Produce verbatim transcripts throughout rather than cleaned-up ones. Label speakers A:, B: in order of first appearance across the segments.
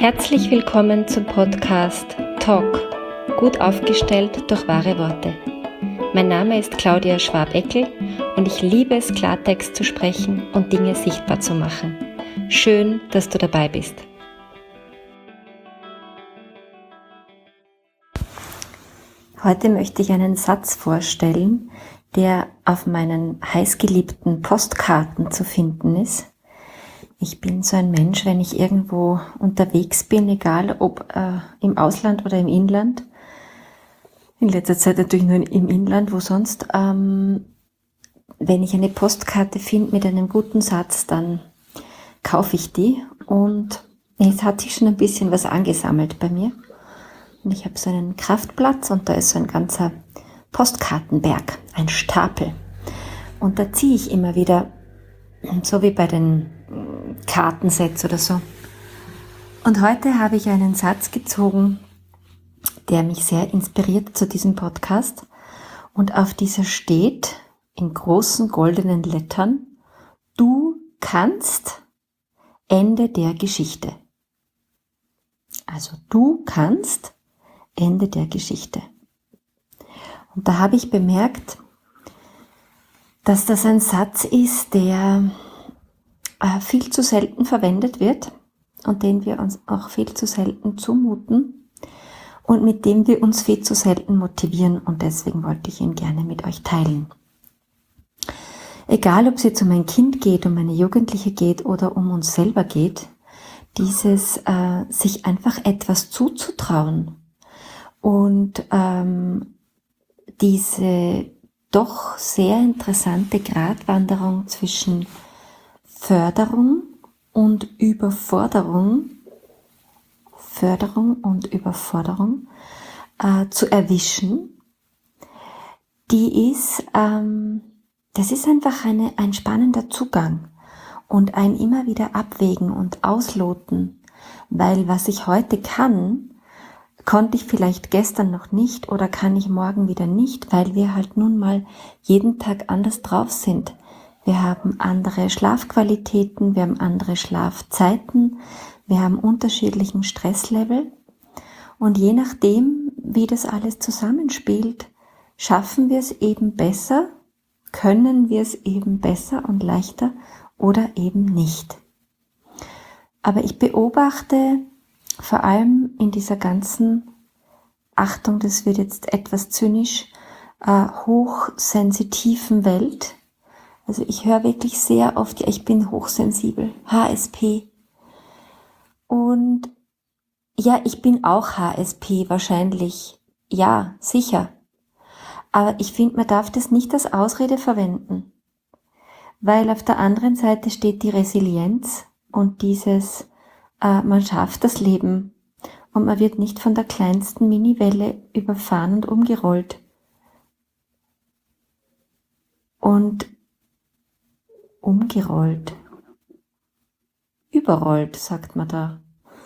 A: Herzlich willkommen zum Podcast Talk, gut aufgestellt durch wahre Worte. Mein Name ist Claudia Schwab-Eckel und ich liebe es, Klartext zu sprechen und Dinge sichtbar zu machen. Schön, dass du dabei bist. Heute möchte ich einen Satz vorstellen, der auf meinen heißgeliebten Postkarten zu finden ist. Ich bin so ein Mensch, wenn ich irgendwo unterwegs bin, egal ob äh, im Ausland oder im Inland, in letzter Zeit natürlich nur im Inland, wo sonst, ähm, wenn ich eine Postkarte finde mit einem guten Satz, dann kaufe ich die und es hat sich schon ein bisschen was angesammelt bei mir. Und ich habe so einen Kraftplatz und da ist so ein ganzer Postkartenberg, ein Stapel. Und da ziehe ich immer wieder, so wie bei den Kartensets oder so. Und heute habe ich einen Satz gezogen, der mich sehr inspiriert zu diesem Podcast. Und auf dieser steht in großen goldenen Lettern: Du kannst, Ende der Geschichte. Also du kannst, Ende der Geschichte. Und da habe ich bemerkt, dass das ein Satz ist, der viel zu selten verwendet wird und den wir uns auch viel zu selten zumuten und mit dem wir uns viel zu selten motivieren, und deswegen wollte ich ihn gerne mit euch teilen. Egal, ob es jetzt um ein Kind geht, um eine Jugendliche geht oder um uns selber geht, dieses äh, sich einfach etwas zuzutrauen und ähm, diese doch sehr interessante Gratwanderung zwischen Förderung und Überforderung, Förderung und Überforderung äh, zu erwischen, die ist, ähm, das ist einfach eine, ein spannender Zugang und ein immer wieder abwägen und ausloten, weil was ich heute kann, konnte ich vielleicht gestern noch nicht oder kann ich morgen wieder nicht, weil wir halt nun mal jeden Tag anders drauf sind. Wir haben andere Schlafqualitäten, wir haben andere Schlafzeiten, wir haben unterschiedlichen Stresslevel und je nachdem, wie das alles zusammenspielt, schaffen wir es eben besser, können wir es eben besser und leichter oder eben nicht. Aber ich beobachte vor allem in dieser ganzen, Achtung, das wird jetzt etwas zynisch, äh, hochsensitiven Welt. Also ich höre wirklich sehr oft, ja, ich bin hochsensibel, H S P. Und ja, ich bin auch H S P wahrscheinlich, ja, sicher. Aber ich finde, man darf das nicht als Ausrede verwenden. Weil auf der anderen Seite steht die Resilienz und dieses, äh, man schafft das Leben und man wird nicht von der kleinsten Miniwelle überfahren und umgerollt. Und umgerollt. Überrollt, sagt man da.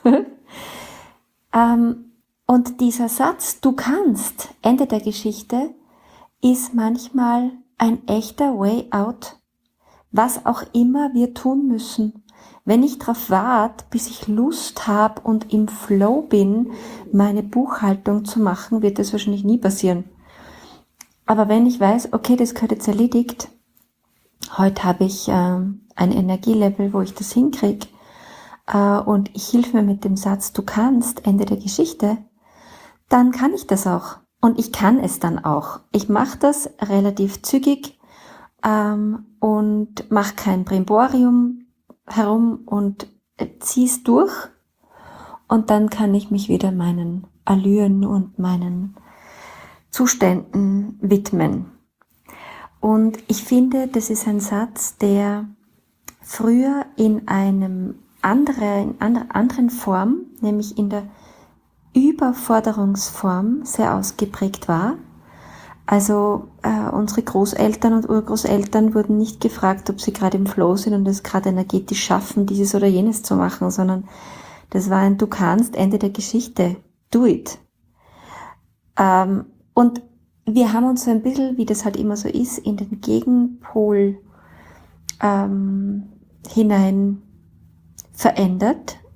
A: ähm, und dieser Satz, du kannst, Ende der Geschichte, ist manchmal ein echter Way out, was auch immer wir tun müssen. Wenn ich darauf warte, bis ich Lust habe und im Flow bin, meine Buchhaltung zu machen, wird das wahrscheinlich nie passieren. Aber wenn ich weiß, okay, das gehört jetzt erledigt, heute habe ich äh, ein Energielevel, wo ich das hinkriege äh, und ich hilf mir mit dem Satz, du kannst, Ende der Geschichte, dann kann ich das auch. Und ich kann es dann auch. Ich mache das relativ zügig ähm, und mache kein Brimborium herum und äh, ziehe es durch. Und dann kann ich mich wieder meinen Allüren und meinen Zuständen widmen. Und ich finde, das ist ein Satz, der früher in einem anderen, in einer anderen Form, nämlich in der Überforderungsform, sehr ausgeprägt war. Also äh, unsere Großeltern und Urgroßeltern wurden nicht gefragt, ob sie gerade im Flow sind und es gerade energetisch schaffen, dieses oder jenes zu machen, sondern das war ein Du kannst, Ende der Geschichte, do it. Ähm, und wir haben uns so ein bisschen, wie das halt immer so ist, in den Gegenpol ähm, hinein verändert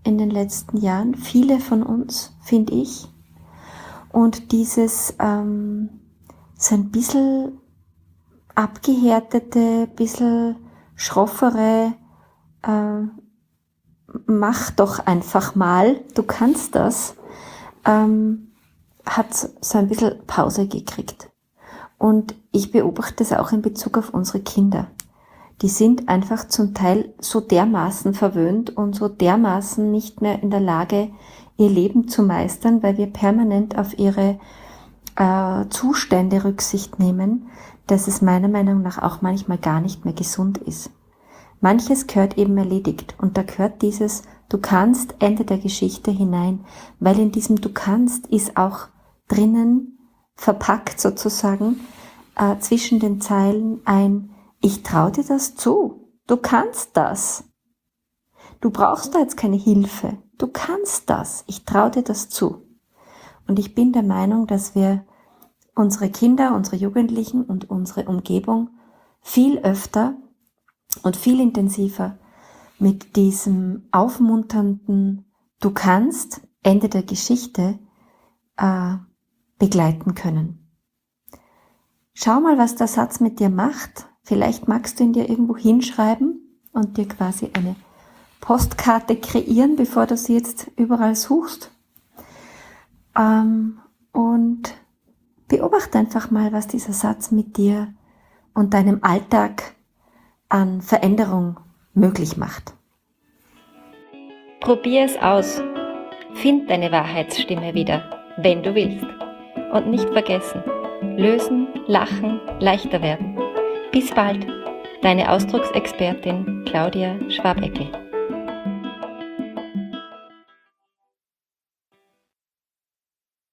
A: in den letzten Jahren, viele von uns, finde ich. Und dieses ähm, so ein bisschen abgehärtete, bisschen schroffere, äh, mach doch einfach mal, du kannst das, ähm, hat so ein bisschen Pause gekriegt. Und ich beobachte es auch in Bezug auf unsere Kinder. Die sind einfach zum Teil so dermaßen verwöhnt und so dermaßen nicht mehr in der Lage, ihr Leben zu meistern, weil wir permanent auf ihre äh, Zustände Rücksicht nehmen, dass es meiner Meinung nach auch manchmal gar nicht mehr gesund ist. Manches gehört eben erledigt und da gehört dieses Du kannst Ende der Geschichte hinein, weil in diesem Du kannst ist auch drinnen verpackt sozusagen äh, zwischen den Zeilen ein Ich traue dir das zu, du kannst das. Du brauchst da jetzt keine Hilfe, du kannst das, ich traue dir das zu. Und ich bin der Meinung, dass wir unsere Kinder, unsere Jugendlichen und unsere Umgebung viel öfter und viel intensiver mit diesem aufmunternden Du kannst, Ende der Geschichte, äh, begleiten können. Schau mal, was der Satz mit dir macht. Vielleicht magst du ihn dir irgendwo hinschreiben und dir quasi eine Postkarte kreieren, bevor du sie jetzt überall suchst. Ähm, und beobachte einfach mal, was dieser Satz mit dir und deinem Alltag an Veränderung möglich macht.
B: Probier es aus. Find deine Wahrheitsstimme wieder, wenn du willst. Und nicht vergessen, lösen, lachen, leichter werden. Bis bald, deine Ausdrucksexpertin Claudia Schwabeckel.